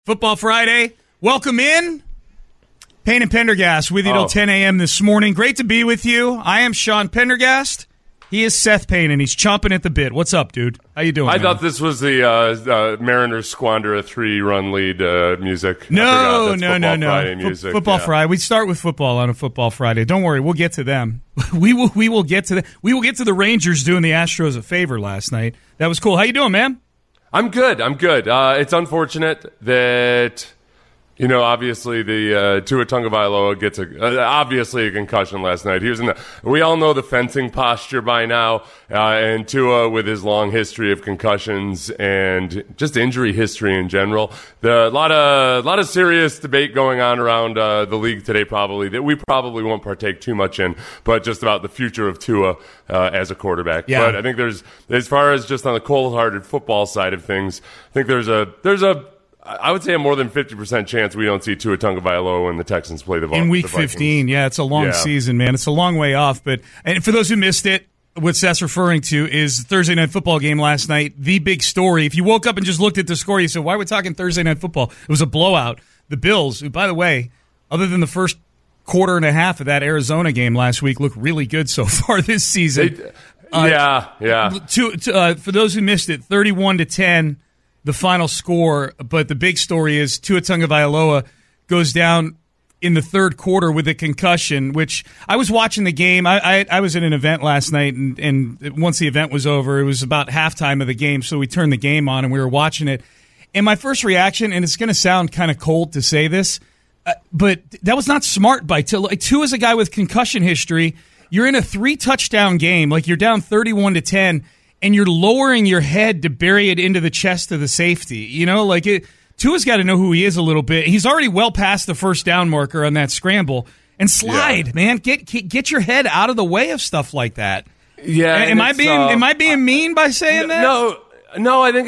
Football Friday. Welcome in. Payne and Pendergast with you till 10 a.m. this morning. Great to be with you. I am Sean Pendergast. He is Seth Payne, and he's chomping at the bit. What's up, dude? How you doing, I man? thought this was the Mariners squander a 3-run lead music. No. Friday music. Football Friday. We start with football on a Football Friday. Don't worry, we'll get to them. We will get to the Rangers doing the Astros a favor last night. That was cool. How you doing, man? I'm good. It's unfortunate that, obviously the Tua Tagovailoa gets obviously a concussion last night. We all know the fencing posture by now, and Tua with his long history of concussions and just injury history in general. A lot of serious debate going on around the league today, probably that we probably won't partake too much in, but just about the future of Tua as a quarterback. Yeah. But I think there's, as far as just on the cold-hearted football side of things, I think there's I would say a more than 50% chance we don't see Tua Tagovailoa when the Texans play the Vikings. In Week 15, yeah, it's a long season, man. It's a long way off. And for those who missed it, what Seth's referring to is the Thursday Night Football game last night. The big story. If you woke up and just looked at the score, you said, why are we talking Thursday Night Football? It was a blowout. The Bills, who, by the way, other than the first quarter and a half of that Arizona game last week, look really good so far this season. For those who missed it, 31-10. The final score, but the big story is Tua Tagovailoa goes down in the third quarter with a concussion, which I was watching the game. I was at an event last night, and once the event was over, it was about halftime of the game, so we turned the game on and we were watching it. And my first reaction, and it's going to sound kind of cold to say this, but that was not smart by Tua. Like, Tua's a guy with concussion history. You're in a 3-touchdown game, like you're down 31-10, and you're lowering your head to bury it into the chest of the safety. Tua's got to know who he is a little bit. He's already well past the first down marker on that scramble. And slide, man. Get your head out of the way of stuff like that. Yeah. Am I being mean by saying that? No, I think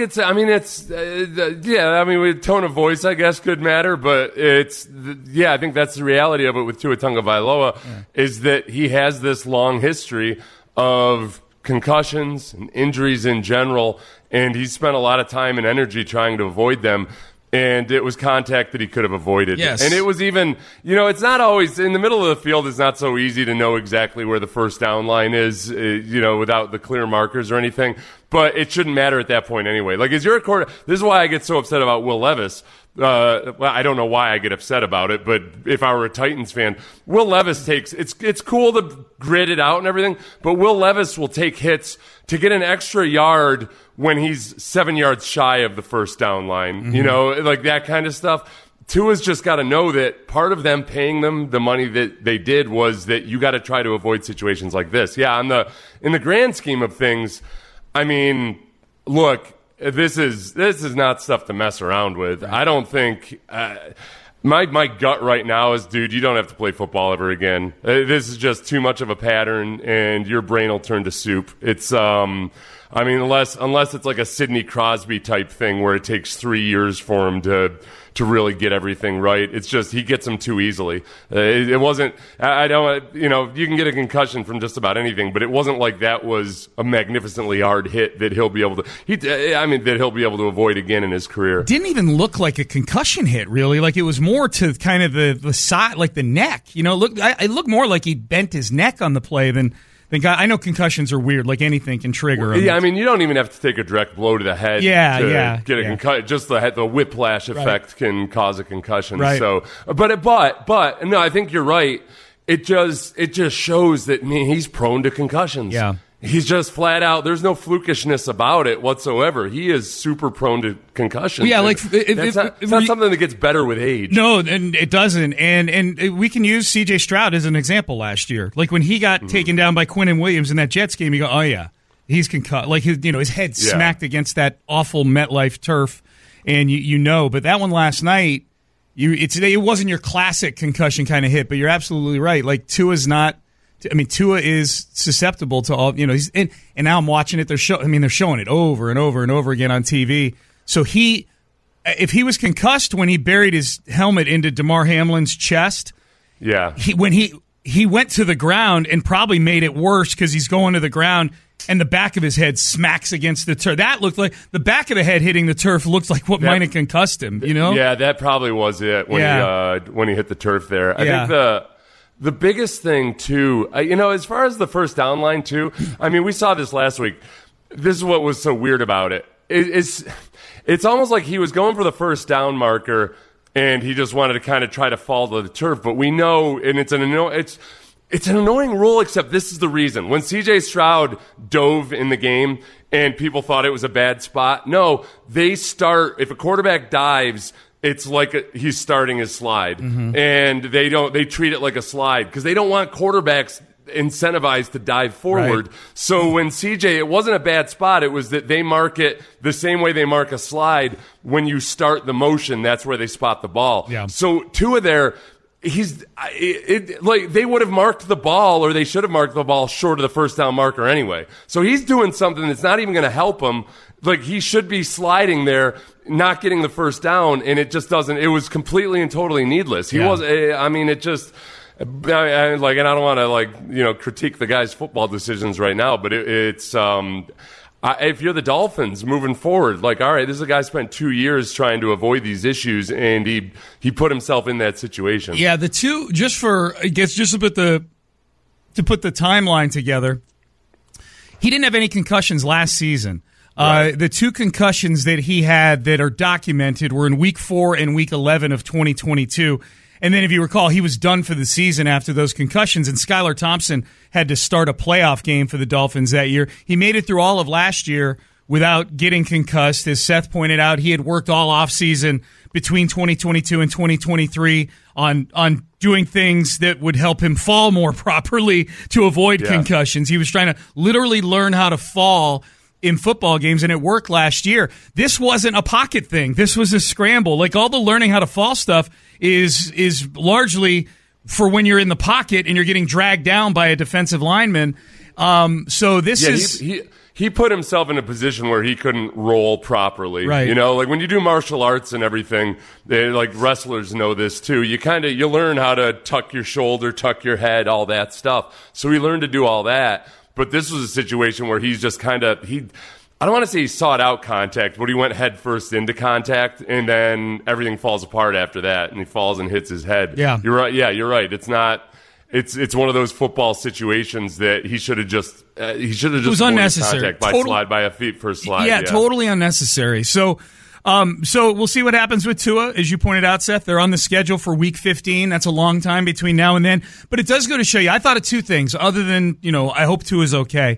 tone of voice, I guess, could matter, but I think that's the reality of it with Tua Tagovailoa, is that he has this long history of concussions and injuries in general, and he spent a lot of time and energy trying to avoid them, and it was contact that he could have avoided. Yes. And it was even, it's not always, in the middle of the field, it's not so easy to know exactly where the first down line is, without the clear markers or anything, but it shouldn't matter at that point anyway. Like, as you're a quarterback, this is why I get so upset about Will Levis. I don't know why I get upset about it, but if I were a Titans fan, Will Levis it's cool to grit it out and everything, but Will Levis will take hits to get an extra yard when he's 7 yards shy of the first down line, like that kind of stuff. Tua's just got to know that part of them paying them the money that they did was that you got to try to avoid situations like this. Yeah, in the grand scheme of things, I mean, look, This is not stuff to mess around with. I don't think my gut right now is, dude, you don't have to play football ever again. This is just too much of a pattern, and your brain will turn to soup. It's unless it's like a Sidney Crosby type thing where it takes 3 years for him to really get everything right. It's just he gets them too easily. It wasn't. I don't. You can get a concussion from just about anything, but it wasn't like that was a magnificently hard hit that he'll be able to. That he'll be able to avoid again in his career. Didn't even look like a concussion hit, really. Like, it was more to kind of the side, like the neck. It looked more like he bent his neck on the play than. I know concussions are weird, like anything can trigger them. Yeah, you don't even have to take a direct blow to the head to get a concussion. Just the whiplash effect can cause a concussion. Right. So, but no, I think you're right. It just shows that he's prone to concussions. Yeah. He's just flat out. There's no flukishness about it whatsoever. He is super prone to concussions. Yeah, like it's not something that gets better with age. No, and it doesn't. And we can use C.J. Stroud as an example last year. Like, when he got taken down by Quinnen Williams in that Jets game, you go, oh yeah, he's concussed. Like, his head smacked against that awful MetLife turf, and But that one last night, it wasn't your classic concussion kind of hit. But you're absolutely right. Like, Tua's not. Tua is susceptible to all, and now I'm watching it. They're showing it over and over and over again on TV. So if he was concussed when he buried his helmet into Damar Hamlin's chest, yeah, when he went to the ground and probably made it worse because he's going to the ground. and the back of his head smacks against the turf. That looked like the back of the head hitting the turf looked like what might have concussed him, you know? Yeah, that probably was it when he hit the turf there. I think the biggest thing, too, as far as the first down line, too, I mean, we saw this last week. This is what was so weird about it. It's almost like he was going for the first down marker, and he just wanted to kind of try to fall to the turf. But we know, and it's an annoying rule, except this is the reason. When C.J. Stroud dove in the game and people thought it was a bad spot, no, if a quarterback dives, it's like he's starting his slide. Mm-hmm. And they treat it like a slide because they don't want quarterbacks incentivized to dive forward. Right. So when CJ, it wasn't a bad spot. It was that they mark it the same way they mark a slide. When you start the motion, that's where they spot the ball. Yeah. So Tua there, they would have marked the ball, or they should have marked the ball short of the first down marker anyway. So he's doing something that's not even going to help him. Like, he should be sliding there, not getting the first down, and it just doesn't. It was completely and totally needless. He was. I mean, it just. And I don't want to critique the guy's football decisions right now, but it's. If you're the Dolphins moving forward, all right, this is a guy spent 2 years trying to avoid these issues, and he put himself in that situation. Yeah, the two, just to put the timeline together, he didn't have any concussions last season. Right. The two concussions that he had that are documented were in Week 4 and Week 11 of 2022. And then if you recall, he was done for the season after those concussions, and Skylar Thompson had to start a playoff game for the Dolphins that year. He made it through all of last year without getting concussed. As Seth pointed out, he had worked all offseason between 2022 and 2023 on doing things that would help him fall more properly to avoid concussions. He was trying to literally learn how to fall in football games, and it worked last year. This wasn't a pocket thing. This was a scramble. All the learning how to fall stuff is largely for when you're in the pocket and you're getting dragged down by a defensive lineman. So this is... He put himself in a position where he couldn't roll properly. Right. When you do martial arts and everything, wrestlers know this too. You learn how to tuck your shoulder, tuck your head, all that stuff. So he learned to do all that. But this was a situation where he's just I don't want to say he sought out contact, but he went head first into contact, and then everything falls apart after that, and he falls and hits his head. Yeah. You're right. Yeah, you're right. It's not. It's one of those football situations that he should have just. It was unnecessary. Contact by a feet first slide. Yeah, totally unnecessary. So we'll see what happens with Tua. As you pointed out, Seth, they're on the schedule for Week 15. That's a long time between now and then. But it does go to show you, I thought of two things, other than, I hope Tua's okay,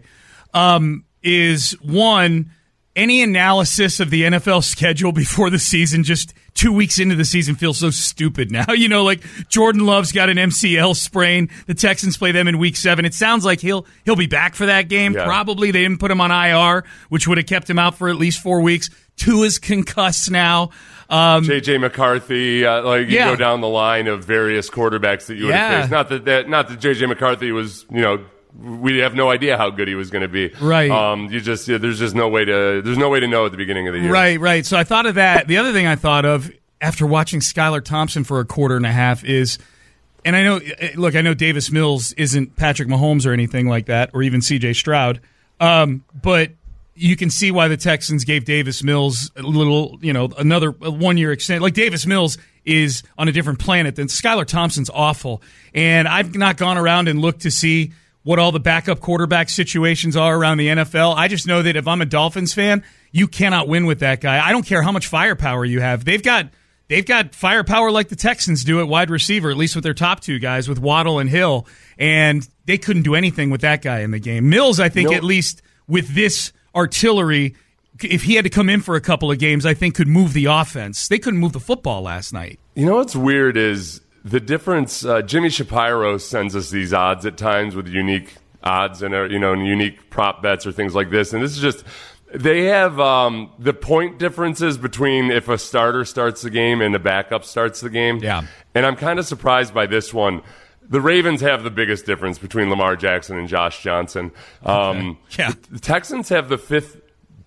is one, any analysis of the NFL schedule before the season, just 2 weeks into the season, feels so stupid now. Jordan Love's got an MCL sprain. The Texans play them in Week 7. It sounds like he'll be back for that game. Yeah. Probably they didn't put him on IR, which would have kept him out for at least 4 weeks. Tua's concussed now. J.J. McCarthy, go down the line of various quarterbacks that you would have faced. Not that J.J. McCarthy was, we have no idea how good he was going to be. Right. There's no way to know at the beginning of the year. Right. So I thought of that. The other thing I thought of after watching Skylar Thompson for a quarter and a half is, and I know Davis Mills isn't Patrick Mahomes or anything like that, or even C.J. Stroud, but you can see why the Texans gave Davis Mills a little, another 1 year extension. Davis Mills is on a different planet than Skylar Thompson's awful. And I've not gone around and looked to see what all the backup quarterback situations are around the NFL. I just know that if I'm a Dolphins fan, you cannot win with that guy. I don't care how much firepower you have. They've got firepower like the Texans do at wide receiver, at least with their top two guys, with Waddle and Hill. And they couldn't do anything with that guy in the game. Mills, I think, at least with this artillery, if he had to come in for a couple of games, I think could move the offense. They couldn't move the football last night. What's weird is the difference. Jimmy Shapiro sends us these odds at times with unique odds and unique prop bets or things like this. And this is just, they have the point differences between if a starter starts the game and the backup starts the game. Yeah. And I'm kind of surprised by this one. The Ravens have the biggest difference between Lamar Jackson and Josh Johnson. The Texans have the fifth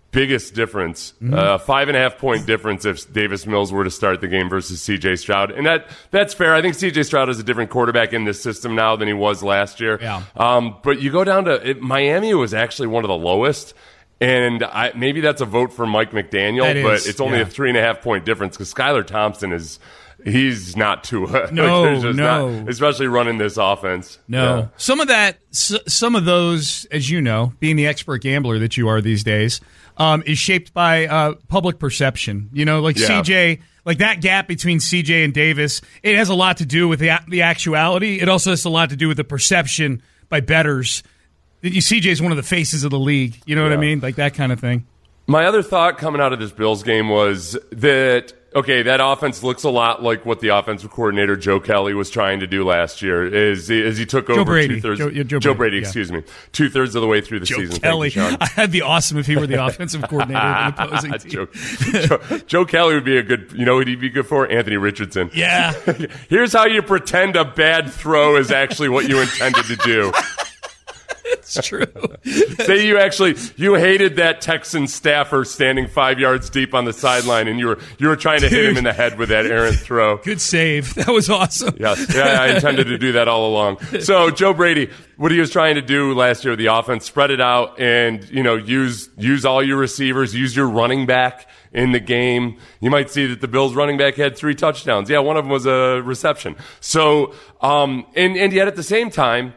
biggest difference, 5.5-point difference if Davis Mills were to start the game versus C.J. Stroud. And that's fair. I think C.J. Stroud is a different quarterback in this system now than he was last year. Yeah. But you go down to Miami was actually one of the lowest. And maybe that's a vote for Mike McDaniel, but it's only a 3.5-point difference because Skylar Thompson he's not Tua. No, not, especially running this offense. No. Yeah. Some of those, as you know, being the expert gambler that you are these days, is shaped by public perception. CJ, like that gap between CJ and Davis, it has a lot to do with the actuality. It also has a lot to do with the perception by bettors. CJ is one of the faces of the league. You know what I mean? Like that kind of thing. My other thought coming out of this Bills game was that, that offense looks a lot like what the offensive coordinator Joe Kelly was trying to do last year as he took over two-thirds. Joe Brady, excuse me. 2/3 of the way through the season. Kelly. Thank you, That'd be awesome if he were the offensive coordinator of the opposing team. Joe Kelly would be a good, who he'd be good for? Anthony Richardson. Yeah. Here's how you pretend a bad throw is actually what you intended to do. It's true. Say you hated that Texan staffer standing 5 yards deep on the sideline, and you were trying to hit him in the head with that errant throw. Good save. That was awesome. Yeah, I intended to do that all along. So Joe Brady, what he was trying to do last year with the offense, spread it out and use all your receivers, use your running back in the game. You might see that the Bills running back had 3 touchdowns. Yeah, one of them was a reception. So and yet at the same time,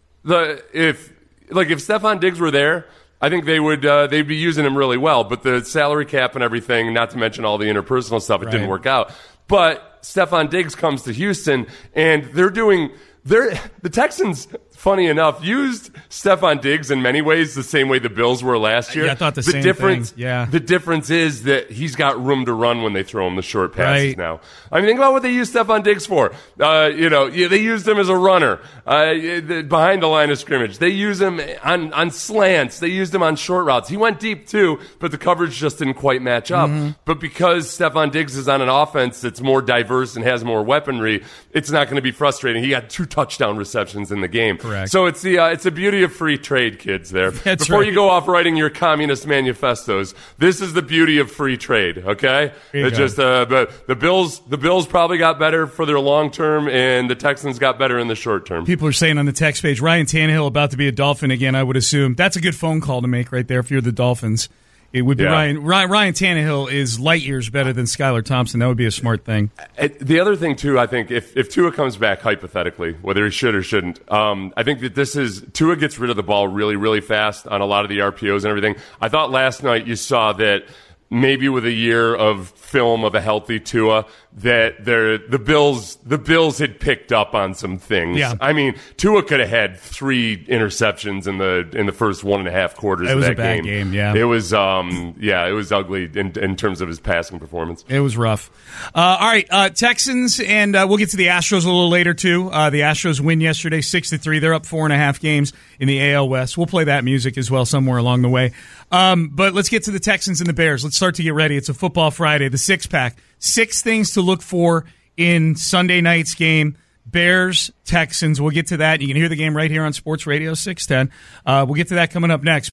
if Stephon Diggs were there, I think they'd be using him really well. But the salary cap and everything, not to mention all the interpersonal stuff, it didn't work out. But Stephon Diggs comes to Houston, and the Texans, funny enough, used Stephon Diggs in many ways the same way the Bills were last year. Yeah, I thought the same thing. Yeah. The difference is that he's got room to run when they throw him the short passes now. I mean, think about what they used Stephon Diggs for. They used him as a runner behind the line of scrimmage. They used him on slants. They used him on short routes. He went deep too, but the coverage just didn't quite match up. Mm-hmm. But because Stephon Diggs is on an offense that's more diverse and has more weaponry, it's not going to be frustrating. He got 2 touchdown receptions in the game. Correct. So it's the beauty of free trade, kids. Before you go off writing your communist manifestos, this is the beauty of free trade. Okay, it's just but the Bills probably got better for their long term, and the Texans got better in the short term. People are saying on the text page, Ryan Tannehill about to be a Dolphin again. I would assume that's a good phone call to make right there if you're the Dolphins. It would be Ryan Tannehill is light years better than Skylar Thompson. That would be a smart thing. The other thing, too, I think, if Tua comes back hypothetically, whether he should or shouldn't, I think that Tua gets rid of the ball really, really fast on a lot of the RPOs and everything. I thought last night you saw that maybe with a year of film of a healthy Tua, that the Bills had picked up on some things. Yeah. I mean, Tua could have had 3 interceptions in the first 1.5 quarters of that game. It was a bad game, yeah. It was it was ugly in terms of his passing performance. It was rough. All right, Texans, and we'll get to the Astros a little later too. The Astros win yesterday 6-3. They're up 4.5 games in the AL West. We'll play that music as well somewhere along the way. But let's get to the Texans and the Bears. Let's start to get ready. It's a football Friday, the 6-pack. 6 things to look for in Sunday night's game. Bears, Texans. We'll get to that. You can hear the game right here on Sports Radio 610. We'll get to that coming up next.